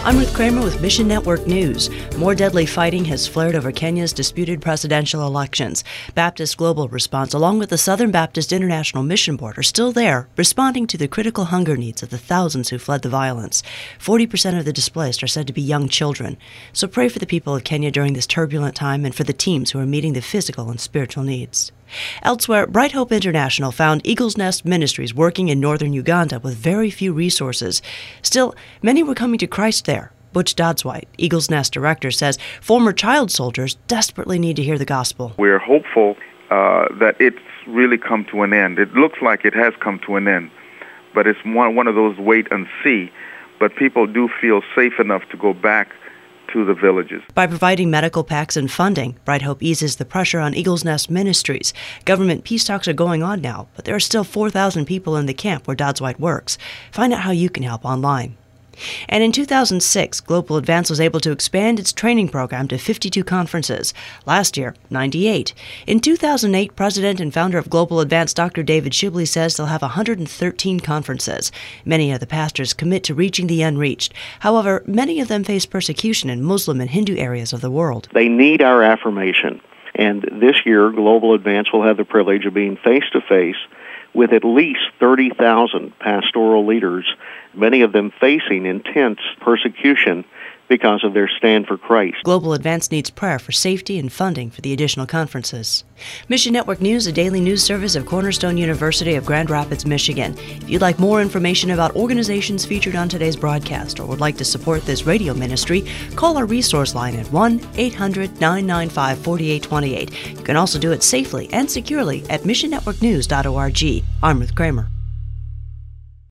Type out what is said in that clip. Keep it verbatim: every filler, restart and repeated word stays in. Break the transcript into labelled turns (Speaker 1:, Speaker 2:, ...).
Speaker 1: I'm Ruth Kramer with Mission Network News. More deadly fighting has flared over Kenya's disputed presidential elections. Baptist Global Response, along with the Southern Baptist International Mission Board, are still there, responding to the critical hunger needs of the thousands who fled the violence. forty percent of the displaced are said to be young children. So pray for the people of Kenya during this turbulent time and for the teams who are meeting the physical and spiritual needs. Elsewhere, Bright Hope International found Eagle's Nest Ministries working in northern Uganda with very few resources. Still, many were coming to Christ there. Butch Dodswhite, Eagle's Nest director, says former child soldiers desperately need to hear the gospel.
Speaker 2: We're hopeful uh, that it's really come to an end. It looks like it has come to an end, but it's one, one of those wait and see. But people do feel safe enough to go back to the villages.
Speaker 1: By providing medical packs and funding, Bright Hope eases the pressure on Eagle's Nest Ministries. Government peace talks are going on now, but there are still four thousand people in the camp where Dodswhite works. Find out how you can help online. And in two thousand six, Global Advance was able to expand its training program to fifty-two conferences. Last year, ninety-eight. In two thousand eight, President and founder of Global Advance, Doctor David Shibley, says they'll have one hundred thirteen conferences. Many of the pastors commit to reaching the unreached. However, many of them face persecution in Muslim and Hindu areas of the world.
Speaker 3: They need our affirmation. And this year, Global Advance will have the privilege of being face-to-face with at least thirty thousand pastoral leaders, many of them facing intense persecution because of their stand for Christ.
Speaker 1: Global Advance needs prayer for safety and funding for the additional conferences. Mission Network News, a daily news service of Cornerstone University of Grand Rapids, Michigan. If you'd like more information about organizations featured on today's broadcast or would like to support this radio ministry, call our resource line at one eight hundred nine nine five four eight two eight. You can also do it safely and securely at mission network news dot org. I'm Ruth Kramer.